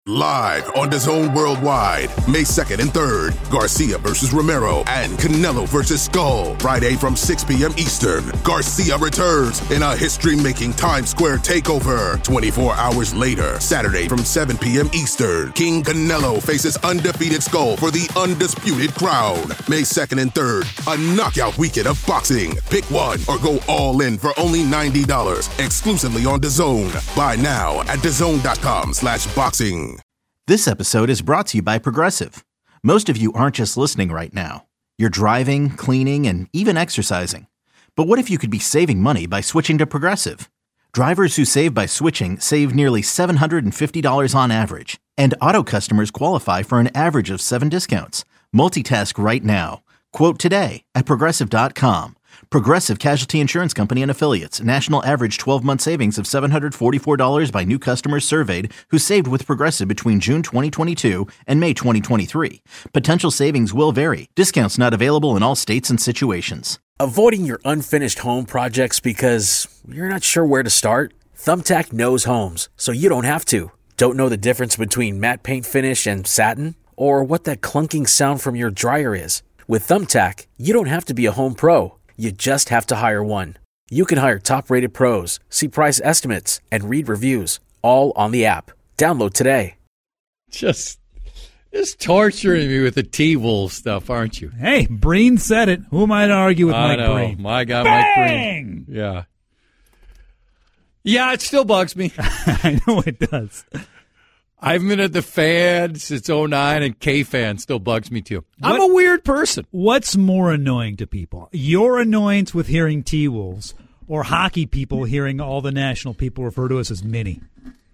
Live on DAZN Worldwide, May 2nd and 3rd, Garcia versus Romero and Canelo versus Skull. Friday from 6 p.m. Eastern, Garcia returns in a history-making Times Square takeover. 24 hours later, Saturday from 7 p.m. Eastern, King Canelo faces undefeated Skull for the undisputed crown. May 2nd and 3rd, a knockout weekend of boxing. Pick one or go all in for only $90, exclusively on DAZN. Buy now at DAZN.com/boxing. This episode is brought to you by Progressive. Most of you aren't just listening right now. You're driving, cleaning, and even exercising. But what if you could be saving money by switching to Progressive? Drivers who save by switching save nearly $750 on average. And auto customers qualify for an average of 7 discounts. Multitask right now. Quote today at Progressive.com. Progressive Casualty Insurance Company and Affiliates. National average 12-month savings of $744 by new customers surveyed who saved with Progressive between June 2022 and May 2023. Potential savings will vary. Discounts not available in all states and situations. Avoiding your unfinished home projects because you're not sure where to start? Thumbtack knows homes, so you don't have to. Don't know the difference between matte paint finish and satin? Or what that clunking sound from your dryer is? With Thumbtack, you don't have to be a home pro. You just have to hire one. You can hire top-rated pros, see price estimates, and read reviews, all on the app. Download today. Just torturing me with the T-Wolf stuff, aren't you? Hey, Breen said it. Who am I to argue with Mike Breen? My guy, Bang! Mike Breen. Yeah. Yeah, it still bugs me. I know it does. I've been at the Fan since 2009, and K-Fan still bugs me too. I'm a weird person. What's more annoying to people? Your annoyance with hearing T-Wolves or hockey people hearing all the national people refer to us as mini?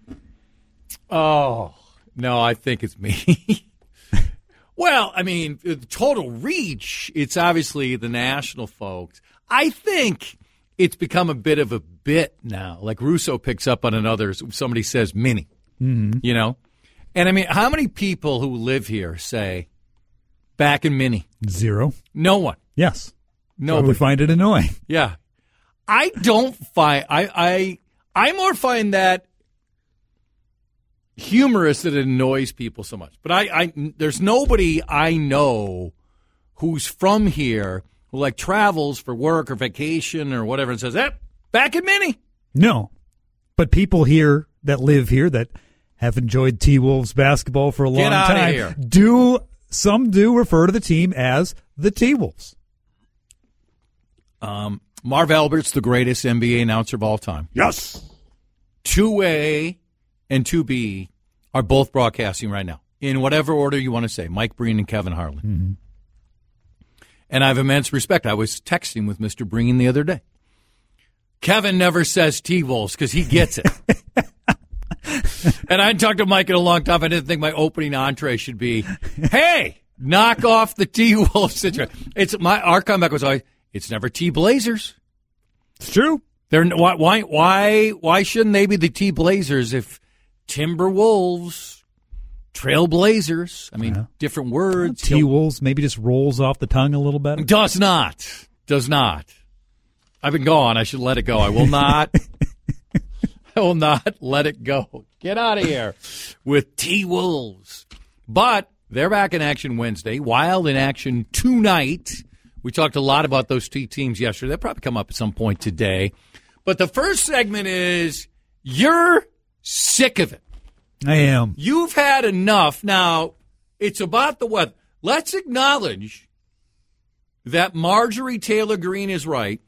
Oh, no, I think it's me. Well, I mean, the total reach, it's obviously the national folks. I think it's become a bit of a bit now. Like Russo picks up on another, somebody says mini. Mm-hmm. You know? And I mean, how many people who live here say back in mini? Zero. No one. Yes. No. I would find it annoying. Yeah. I don't find I more find that humorous that it annoys people so much. But I there's nobody I know who's from here who like travels for work or vacation or whatever and says, back in mini. No. But people here that live here that have enjoyed T-Wolves basketball for a long time here. Some do refer to the team as the T-Wolves. Marv Albert's the greatest NBA announcer of all time. Yes. 2A and 2B are both broadcasting right now, in whatever order you want to say, Mike Breen and Kevin Harlan. Mm-hmm. And I have immense respect. I was texting with Mr. Breen the other day. Kevin never says T-Wolves because he gets it. And I hadn't talked to Mike in a long time. I didn't think my opening entree should be, hey, knock off the T-Wolves situation. Our comeback was always, it's never T-Blazers. It's true. Why shouldn't they be the T-Blazers if Timberwolves, Trailblazers, I mean, different words. T-Wolves maybe just rolls off the tongue a little better. Does not. I've been gone. I should let it go. I will not. I will not let it go. Get out of here with T-Wolves. But they're back in action Wednesday. Wild in action tonight. We talked a lot about those two teams yesterday. They'll probably come up at some point today. But the first segment is you're sick of it. I am. You've had enough. Now, it's about the weather. Let's acknowledge that Marjorie Taylor Greene is right.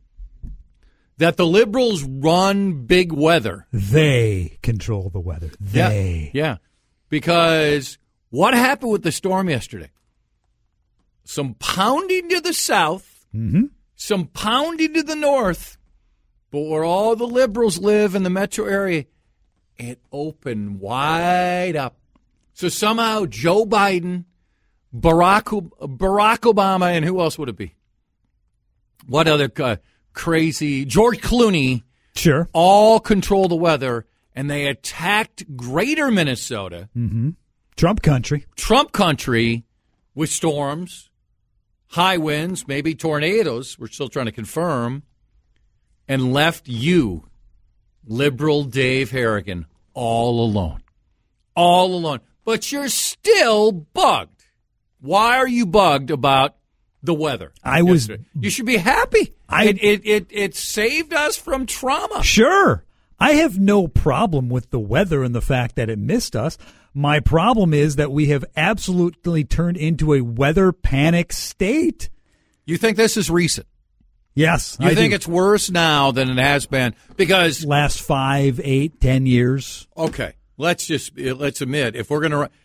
That the liberals run big weather. They control the weather. They. Yeah. Because what happened with the storm yesterday? Some pounding to the south, some pounding to the north, but where all the liberals live in the metro area, it opened wide up. So somehow Joe Biden, Barack Obama, and who else would it be? What other crazy George Clooney, sure, all control the weather, and they attacked greater Minnesota, Trump country, with storms, high winds, maybe tornadoes, we're still trying to confirm, and left you, liberal Dave Harrigan, all alone. All alone. But you're still bugged. Why are you bugged about the weather? You should be happy. It saved us from trauma. Sure. I have no problem with the weather and the fact that it missed us. My problem is that we have absolutely turned into a weather panic state. You think this is recent? Yes. You think it's worse now than it has been? Because last 5, 8, 10 years. Okay. Let's admit, if we're going to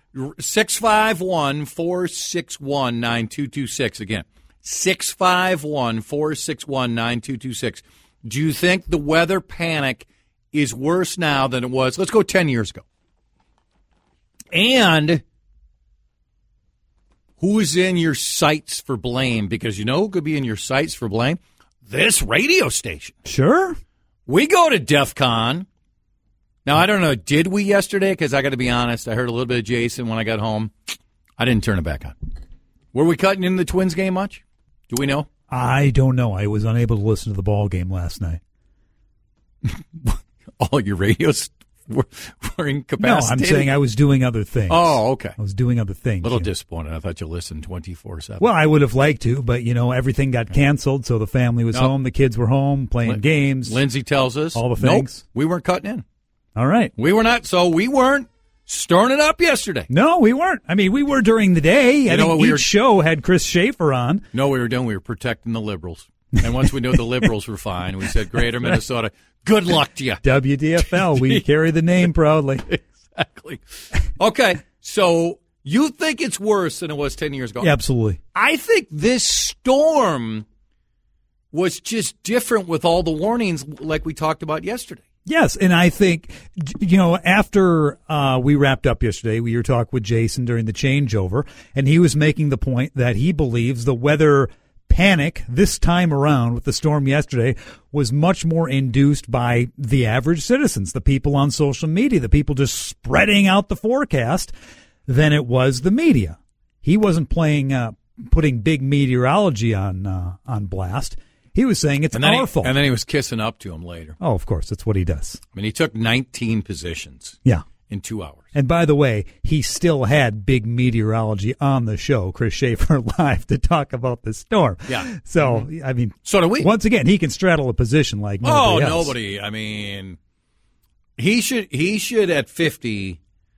651-461-9226 again. 651-461-9226. Do you think the weather panic is worse now than it was, let's go 10 years ago? And who's in your sights for blame? Because you know who could be in your sights for blame? This radio station. Sure. We go to DEF CON. Now, I don't know, did we yesterday? Because I got to be honest, I heard a little bit of Jason when I got home. I didn't turn it back on. Were we cutting in the Twins game much? Do we know? I don't know. I was unable to listen to the ball game last night. All your radios were incapacitated? No, I'm saying I was doing other things. Oh, okay. I was doing other things. A little disappointed. I thought you listened 24/7. Well, I would have liked to, but, everything got canceled, so the family was home. The kids were home playing games. Lindsay tells us. All the things. Nope, we weren't cutting in. All right. We were not. So we weren't stirring it up yesterday. No, we weren't. I mean, we were during the day. I think each show had Chris Schaefer on. No, we were doing. We were protecting the liberals. And once we knew the liberals were fine, we said, Greater Minnesota, good luck to you. WDFL, we carry the name proudly. Exactly. Okay, so you think it's worse than it was 10 years ago? Yeah, absolutely. I think this storm was just different with all the warnings like we talked about yesterday. Yes, and I think, after we wrapped up yesterday, we were talking with Jason during the changeover, and he was making the point that he believes the weather panic this time around with the storm yesterday was much more induced by the average citizens, the people on social media, the people just spreading out the forecast, than it was the media. He wasn't putting big meteorology on blast. He was saying it's our fault. And then he was kissing up to him later. Oh, of course. That's what he does. I mean, he took 19 positions in 2 hours. And by the way, he still had big meteorology on the show, Chris Schaefer Live, to talk about the storm. Yeah. So, I mean, so do we. Once again, he can straddle a position like nobody else. Nobody. I mean, he should at 50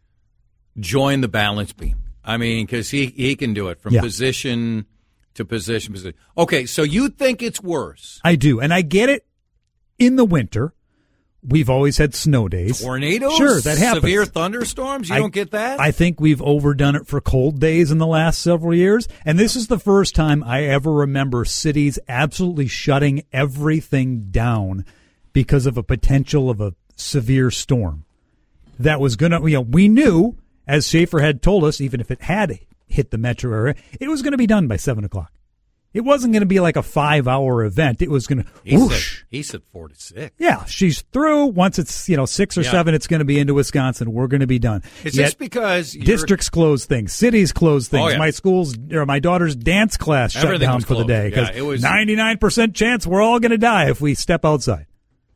join the balance beam. I mean, because he can do it from position to position. Okay, so you think it's worse. I do, and I get it in the winter. We've always had snow days. Tornadoes? Sure, that happens. Severe thunderstorms? You don't get that? I think we've overdone it for cold days in the last several years, and this is the first time I ever remember cities absolutely shutting everything down because of a potential of a severe storm. That was going to, we knew, as Schaefer had told us, even if it had hit the metro area, it was going to be done by 7 o'clock. It wasn't going to be like a 5-hour event. It was going to whoosh. He said 4 to 6. Yeah, she's through. Once it's 6 or 7, it's going to be into Wisconsin. We're going to be done. Is this because districts close things, cities close things? Oh, yeah. My schools or my daughter's dance class shut down for the day because it was 99% chance we're all going to die if we step outside.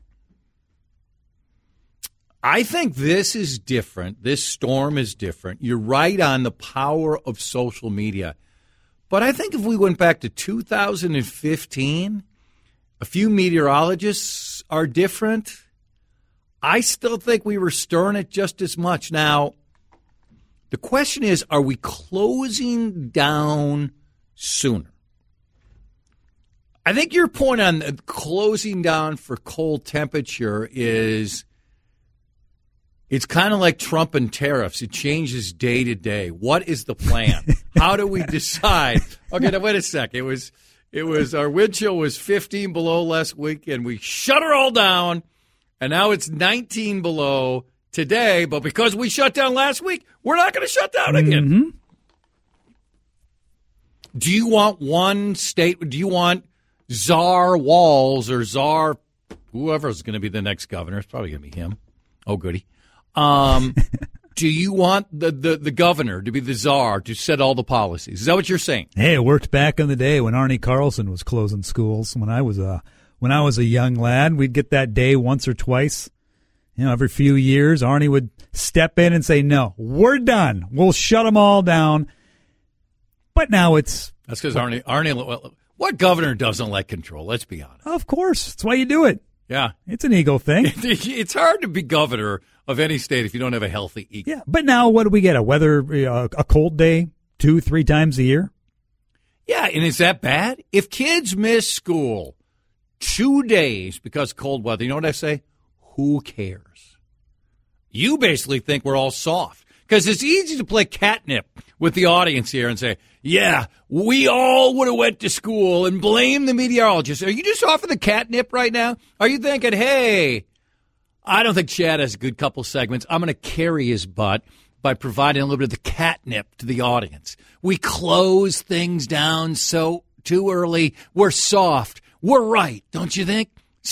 I think this is different. This storm is different. You're right on the power of social media. But I think if we went back to 2015, a few meteorologists are different. I still think we were stirring it just as much. Now, the question is, are we closing down sooner? I think your point on closing down for cold temperature is it's kind of like Trump and tariffs. It changes day to day. What is the plan? How do we decide? Okay, now wait a sec. It was our wind chill was 15 below last week, and we shut her all down, and now it's 19 below today. But because we shut down last week, we're not going to shut down again. Mm-hmm. Do you want one state? Do you want Czar Walls or Czar whoever's going to be the next governor? It's probably going to be him. Oh, goody. Do you want the governor to be the czar to set all the policies? Is that what you're saying? Hey, it worked back in the day when Arnie Carlson was closing schools. When I was a young lad, we'd get that day once or twice, Every few years, Arnie would step in and say, no, we're done. We'll shut them all down. But now it's... That's because Arnie, what governor doesn't like control? Let's be honest. Of course. That's why you do it. Yeah. It's an ego thing. It's hard to be governor of any state if you don't have a healthy ego. Yeah, but now what do we get? A cold day 2-3 times a year? Yeah, and is that bad? If kids miss school 2 days because of cold weather, you know what I say? Who cares? You basically think we're all soft. Because it's easy to play catnip with the audience here and say, yeah, we all would have went to school and blame the meteorologist. Are you just offering the catnip right now? Are you thinking, hey, I don't think Chad has a good couple segments. I'm going to carry his butt by providing a little bit of the catnip to the audience. We close things down so too early. We're soft. We're right, don't you think?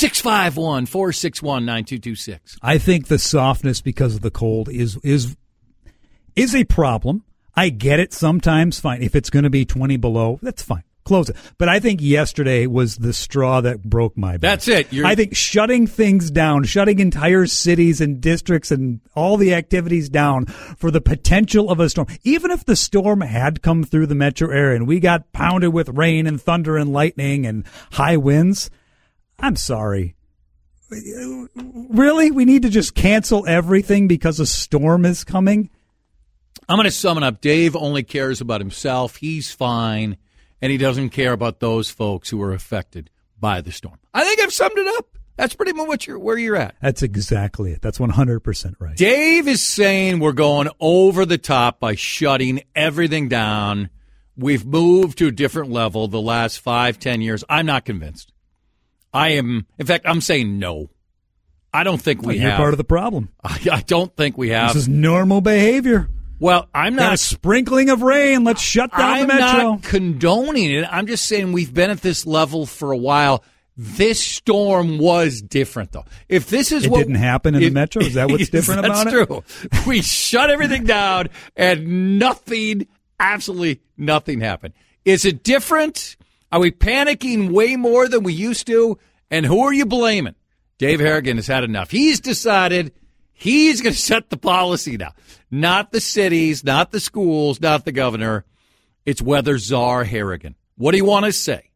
651-461-9226. I think the softness because of the cold is a problem. I get it sometimes, fine. If it's going to be 20 below, that's fine. Close it. But I think yesterday was the straw that broke my back. That's it. I think shutting things down, shutting entire cities and districts and all the activities down for the potential of a storm. Even if the storm had come through the metro area and we got pounded with rain and thunder and lightning and high winds, I'm sorry. Really? We need to just cancel everything because a storm is coming? I'm going to sum it up. Dave only cares about himself. He's fine, and he doesn't care about those folks who are affected by the storm. I think I've summed it up. That's pretty much where you're at. That's exactly it. That's 100% right. Dave is saying we're going over the top by shutting everything down. We've moved to a different level the last 5-10 years. I'm not convinced. In fact, I'm saying no. I don't think we have. You're part of the problem. I don't think we have. This is normal behavior. Well, I'm not. Got a sprinkling of rain. Let's shut down the metro. I'm not condoning it. I'm just saying we've been at this level for a while. This storm was different, though. If this is it didn't happen in the metro, is that what's different about it? That's true. We shut everything down, and absolutely nothing happened. Is it different? Are we panicking way more than we used to? And who are you blaming? Dave Harrigan has had enough. He's decided he's going to set the policy now. Not the cities, not the schools, not the governor. It's weather czar Harrigan. What do you want to say?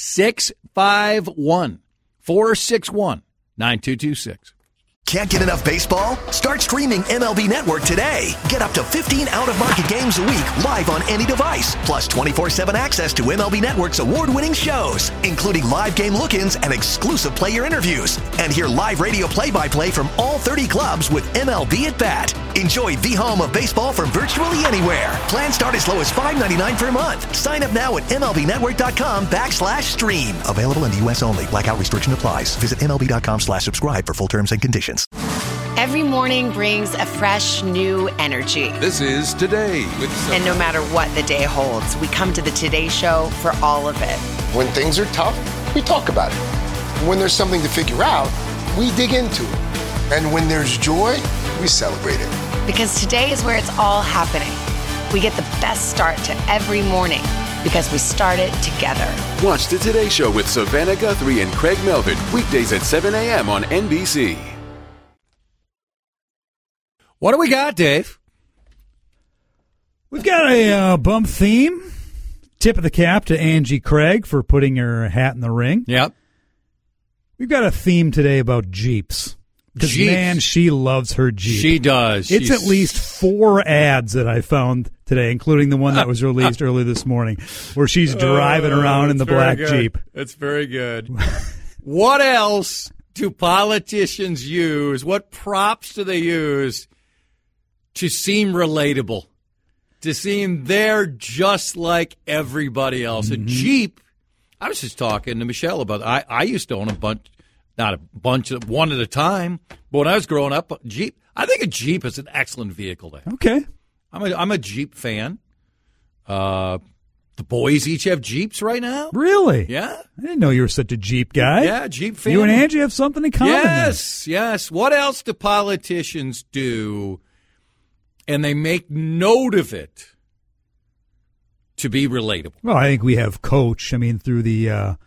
651-461-9226. Can't get enough baseball? Start streaming MLB Network today. Get up to 15 out-of-market games a week live on any device. Plus 24/7 access to MLB Network's award-winning shows, including live game look-ins and exclusive player interviews. And hear live radio play-by-play from all 30 clubs with MLB at Bat. Enjoy the home of baseball from virtually anywhere. Plans start as low as $5.99 per month. Sign up now at MLBnetwork.com/stream. Available in the U.S. only. Blackout restriction applies. Visit MLB.com/subscribe for full terms and conditions. Every morning brings a fresh, new energy. This is Today with And no matter what the day holds, we come to the Today Show for all of it. When things are tough, we talk about it. When there's something to figure out, we dig into it. And when there's joy, we celebrate it. Because today is where it's all happening. We get the best start to every morning because we start it together. Watch the Today Show with Savannah Guthrie and Craig Melvin, weekdays at 7 a.m. on NBC. What do we got, Dave? We've got a bump theme. Tip of the cap to Angie Craig for putting her hat in the ring. Yep. We've got a theme today about Jeeps. Because, man, she loves her Jeep. She does. It's at least 4 ads that I found today, including the one that was released early this morning, where she's driving around in the black Jeep. That's very good. What else do politicians use? What props do they use to seem relatable? To seem they're just like everybody else. Mm-hmm. A Jeep, I was just talking to Michelle about I used to own a bunch. Not a bunch of one at a time, but when I was growing up, Jeep. I think a Jeep is an excellent vehicle. Okay, I'm a Jeep fan. The boys each have Jeeps right now. Really? Yeah. I didn't know you were such a Jeep guy. Yeah, Jeep fan. You and Angie have something in common. Yes. What else do politicians do? And they make note of it to be relatable. Well, I think we have Coach. I mean, through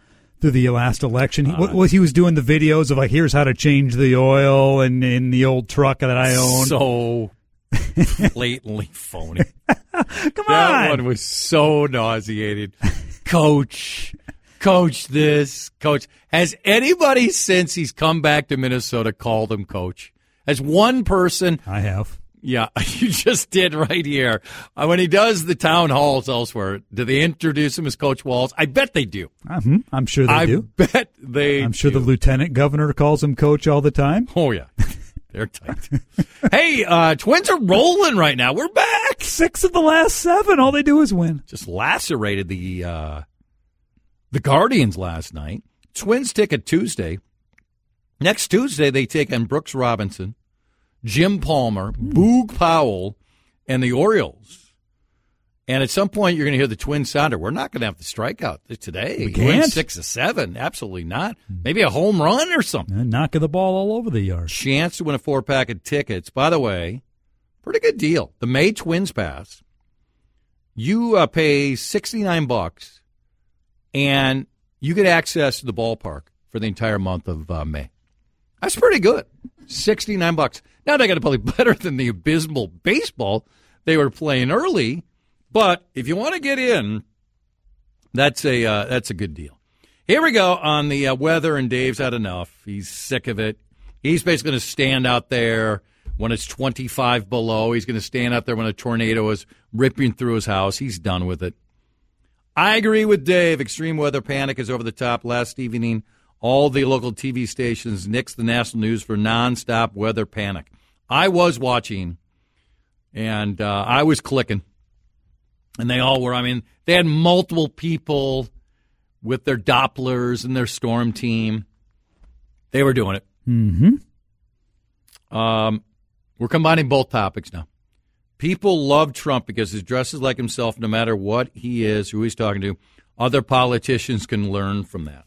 through the last election. He was doing the videos of, like, here's how to change the oil and in the old truck that I own. So blatantly phony. Come on. That one was so nauseating. Coach this, coach. Has anybody since he's come back to Minnesota called him coach? Has one person? I have. Yeah, you just did right here. When he does the town halls elsewhere, do they introduce him as Coach Walls? I bet they do. I'm sure they do. I bet they I'm sure do. the lieutenant governor calls him coach all the time. Oh, yeah. They're tight. Hey, Twins are rolling right now. We're back. 6 of the last 7. All they do is win. Just lacerated the Guardians last night. Twins ticket Tuesday. Next Tuesday, they take on Brooks Robinson, Jim Palmer, Boog Powell, and the Orioles. And at some point, you're going to hear the Twins sounder. We're not going to have the strikeout today. We can't. 6 of 7. Absolutely not. Maybe a home run or something. And knocking the ball all over the yard. Chance to win a 4-pack of tickets. By the way, pretty good deal. The May Twins Pass. You pay $69, and you get access to the ballpark for the entire month of May. That's pretty good. $69. Now they got to play better than the abysmal baseball they were playing early, but if you want to get in, that's a good deal. Here we go on the weather, and Dave's had enough. He's sick of it. He's basically going to stand out there when it's 25 below. He's going to stand out there when a tornado is ripping through his house. He's done with it. I agree with Dave. Extreme weather panic is over the top. Last evening, all the local TV stations nixed the national news for nonstop weather panic. I was watching, and I was clicking, and they all were. I mean, they had multiple people with their Dopplers and their storm team. They were doing it. Mm-hmm. We're combining both topics now. People love Trump because he dresses like himself no matter what he is, who he's talking to. Other politicians can learn from that.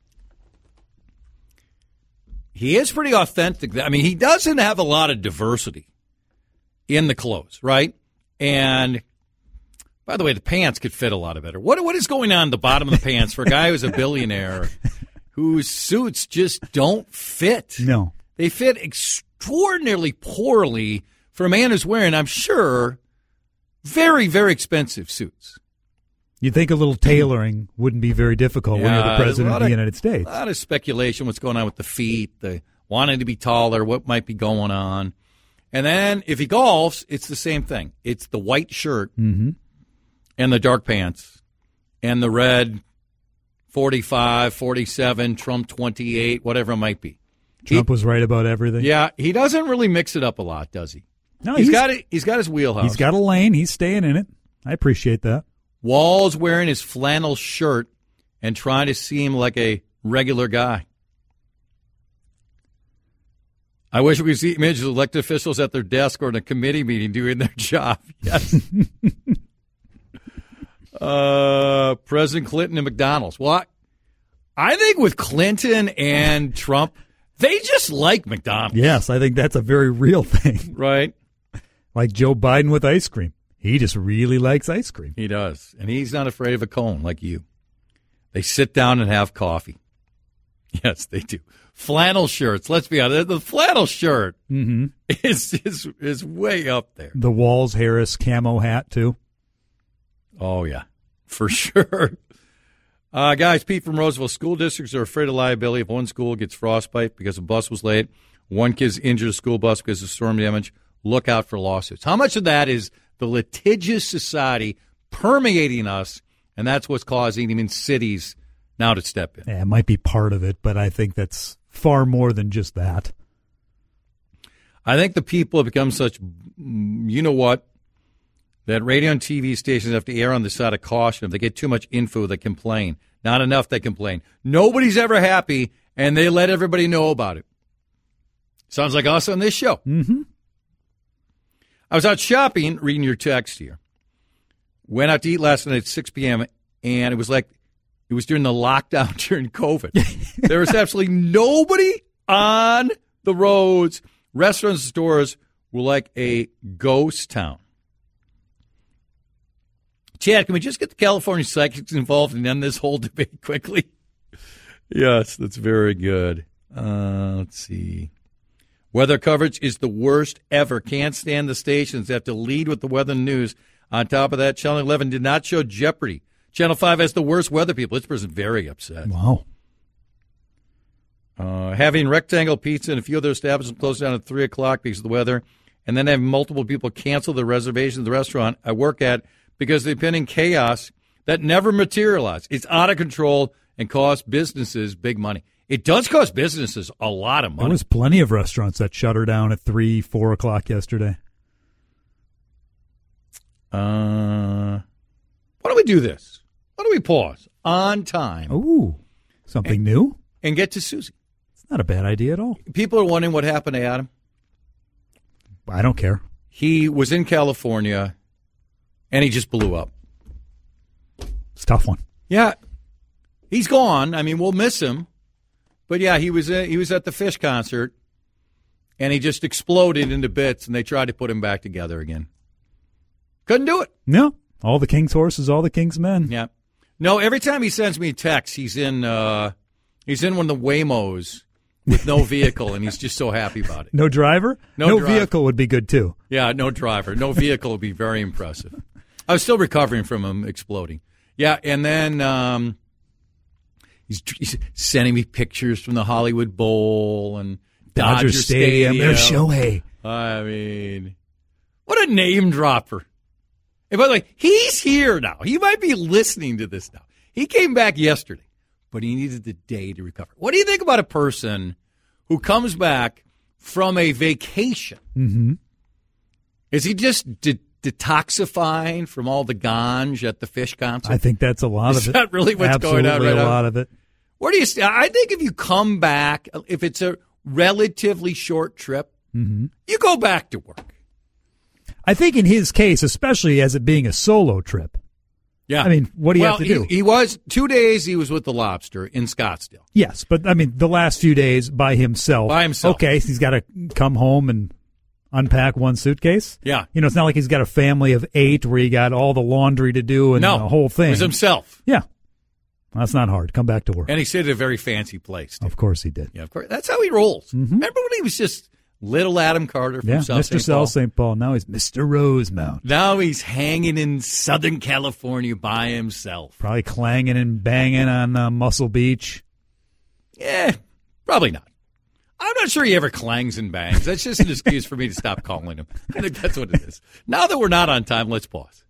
He is pretty authentic. I mean, he doesn't have a lot of diversity in the clothes, right? And, by the way, the pants could fit a lot better. What is going on at the bottom of the pants for a guy who's a billionaire whose suits just don't fit? No. They fit extraordinarily poorly for a man who's wearing, I'm sure, very, very expensive suits. You'd think a little tailoring wouldn't be very difficult when you're the president of the United States. A lot of speculation what's going on with the feet, the wanting to be taller, what might be going on. And then if he golfs, it's the same thing. It's the white shirt and the dark pants and the red 45, 47, Trump 28, whatever it might be. Trump was right about everything. Yeah, he doesn't really mix it up a lot, does he? No, he's got his wheelhouse. He's got a lane. He's staying in it. I appreciate that. Wall's wearing his flannel shirt and trying to seem like a regular guy. I wish we could see images of elected officials at their desk or in a committee meeting doing their job. Yes. President Clinton and McDonald's. Well, I think with Clinton and Trump, they just like McDonald's. Yes, I think that's a very real thing. Right. Like Joe Biden with ice cream. He just really likes ice cream. He does. And he's not afraid of a cone like you. They sit down and have coffee. Yes, they do. Flannel shirts. Let's be honest. The flannel shirt is way up there. The Walls Harris camo hat, too. Oh, yeah, for sure. Guys, Pete from Roseville, school districts are afraid of liability if one school gets frostbite because a bus was late, one kid's injured a school bus because of storm damage. Look out for lawsuits. How much of that is the litigious society permeating us, and that's what's causing even cities now to step in? Yeah, it might be part of it, but I think that's far more than just that. I think the people have become such, you know what, that radio and TV stations have to err on the side of caution. If they get too much info, they complain. Not enough, they complain. Nobody's ever happy, and they let everybody know about it. Sounds like us on this show. Mm-hmm. I was out shopping, reading your text here. Went out to eat last night at 6 p.m., and it was like it was during the lockdown during COVID. There was absolutely nobody on the roads. Restaurants and stores were like a ghost town. Chad, can we just get the California psychics involved and end this whole debate quickly? Yes, that's very good. Let's see. Weather coverage is the worst ever. Can't stand the stations that have to lead with the weather news. On top of that, Channel 11 did not show Jeopardy. Channel 5 has the worst weather people. This person's very upset. Wow. Having Rectangle Pizza and a few other establishments closed down at 3 o'clock because of the weather, and then having multiple people cancel their reservations at the restaurant I work at because of the impending chaos that never materialized. It's out of control and costs businesses big money. It does cost businesses a lot of money. There was plenty of restaurants that shut her down at 3, 4 o'clock yesterday. Why don't we do this? Why don't we pause on time? Ooh, something new? And get to Susie. It's not a bad idea at all. People are wondering what happened to Adam. I don't care. He was in California, and he just blew up. It's a tough one. Yeah. He's gone. I mean, we'll miss him. But, yeah, he was at the Fish concert, and he just exploded into bits, and they tried to put him back together again. Couldn't do it. No. All the king's horses, all the king's men. Yeah. No, every time he sends me a text, he's in one of the Waymos with no vehicle, and he's just so happy about it. No driver? No vehicle would be good, too. Yeah, no driver. No vehicle would be very impressive. I was still recovering from him exploding. Yeah, and then he's sending me pictures from the Hollywood Bowl and Dodger Stadium. There's Shohei. I mean, what a name dropper. And by the way, he's here now. He might be listening to this now. He came back yesterday, but he needed the day to recover. What do you think about a person who comes back from a vacation? Mm-hmm. Is he just detoxifying from all the ganj at the Fish concert? I think that's a lot of it. Is that really what's going on right now? Absolutely a lot of it. Where do you stand? I think if you come back, if it's a relatively short trip, you go back to work. I think in his case, especially as it being a solo trip. Yeah. I mean, what do you have to do? He was 2 days he was with the Lobster in Scottsdale. Yes, but I mean, the last few days by himself. By himself. Okay, so he's got to come home and unpack one suitcase. Yeah. You know, it's not like he's got a family of 8 where you got all the laundry to do and the whole thing. It was himself. Yeah. That's not hard. Come back to work. And he stayed at a very fancy place, too. Of course he did. Yeah, of course. That's how he rolls. Mm-hmm. Remember when he was just little Adam Carter from South Mr. St. Paul? St. Paul. Now he's Mr. Rosemount. Now he's hanging in Southern California by himself. Probably clanging and banging on Muscle Beach. Yeah, probably not. I'm not sure he ever clangs and bangs. That's just an excuse for me to stop calling him. I think that's what it is. Now that we're not on time, let's pause.